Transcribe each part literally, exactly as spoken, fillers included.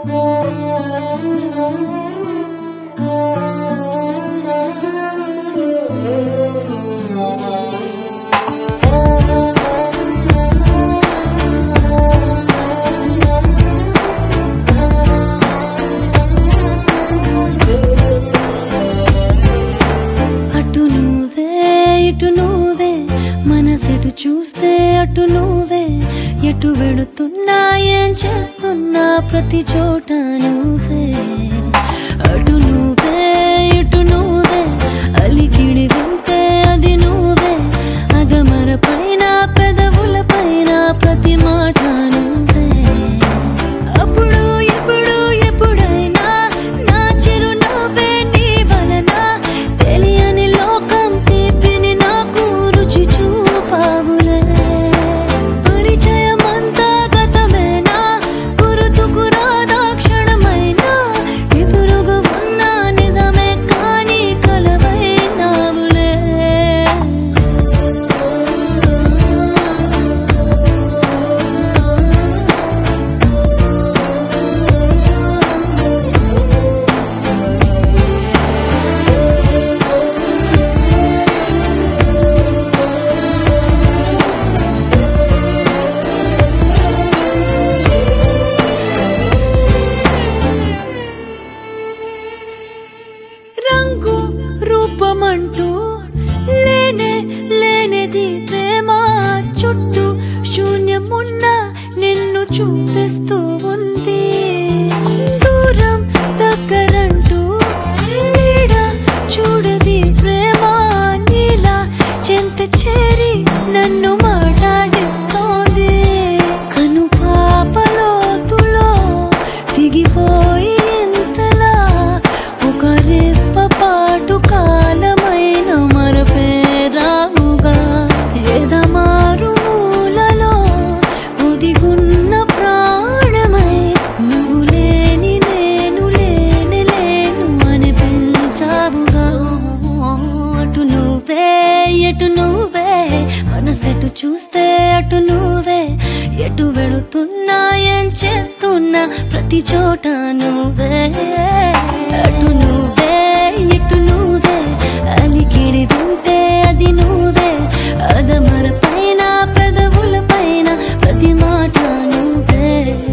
మనసెటు చూస్తే అటు నువ్వే ఎటు వెళుతున్నా ఏం చేస్తున్నా ప్రతి చోట నువ్వే అటు నువ్వే ఇటు నువ్వే అలికిడి వింటే అది నువ్వే అగమర పైన పెదవుల పైన ప్రతి మాట నువ్వే అప్పుడు ఎప్పుడు ఎప్పుడైనా నా చిరునవ్వే నీ వలన తెలియని లోకం తీపిని నాకు రుచి చూపావులే పరిచయమంతా గతమేనా గుర్తుకు రాదా క్షణమైనా ఎదురుగా ఉన్న నిజమే కానీ కలవైనావులే రంగు రూపమంటూ లేనే లేనిది ప్రేమ చుట్టూ శూన్యమున్న నిన్ను చూపిస్తూ ఉంది దూరం దగ్గరంటూ నీడ చూడది ప్రేమ నీలా చెంత చేరి నన్ను మాట్లాడిస్తోంది కను పాపలోతులో దిగిపోయి ఇంతలా ఒక రెప్ప పాటు కాలమైన మరపేరావుగా ఎదమారు మూలలో ఒదిగున్న ప్రాణమై నువ్వు లేని నేను లేని లేను అని పెంచావుగా అటు నువ్వే ఎటు నువ్వే మనసెటు చూస్తే అటు నువ్వే ఎటు వెళుతున్నా ఏం చేస్తున్నా ప్రతి చోట నువ్వే అటు నువ్వే ఎటు నువ్వే అలికిడి వింటే అది నువ్వే అదమర పైన పెదవుల పైన ప్రతి మాట నువ్వే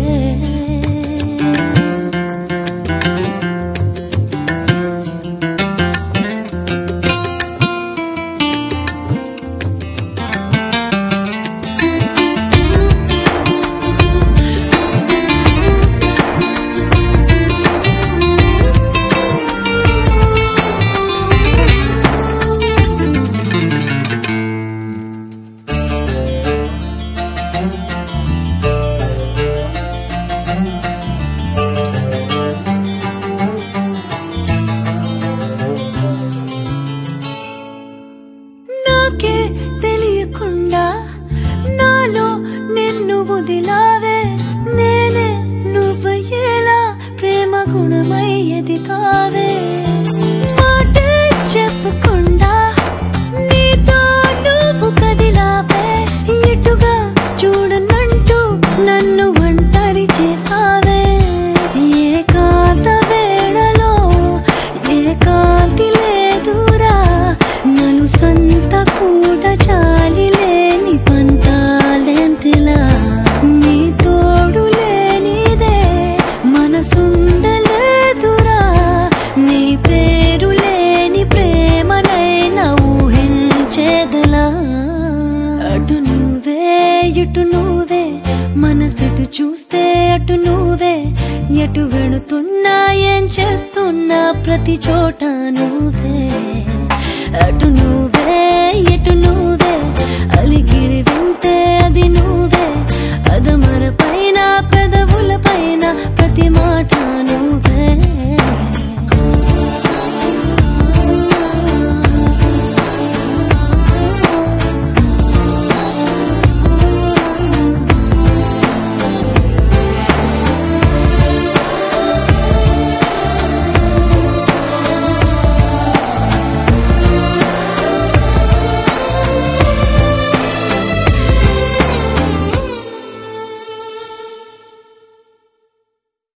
నాకే తెలియకుండా నాలో నిన్ను వదిలావే నేనే నువ్వయ్యేలా ప్రేమ గుణమై ఎదిగావే మాటే చెప్పకుండా నీతో నువ్వు కదిలావే ఇటుగా చూడనంటూ నన్ను ఒంటరి చేసావే ఏకాంత వేళలో ఏకాంతి లేదురా నలు సంత కూడా చాలి లేని పంతాలెంటిలా నీ తోడు లేనిదే మనసుండలేదురా నీ పేరు లేని ప్రేమనైనా ఊహించేదలా అటు నువ్వే ఇటు నువ్వే మనసెటు చూస్తే అటు నువ్వే ఎటు వెళుతున్నా ఏం చేస్తున్నా ప్రతి చోట నువ్వే అటు నువ్వే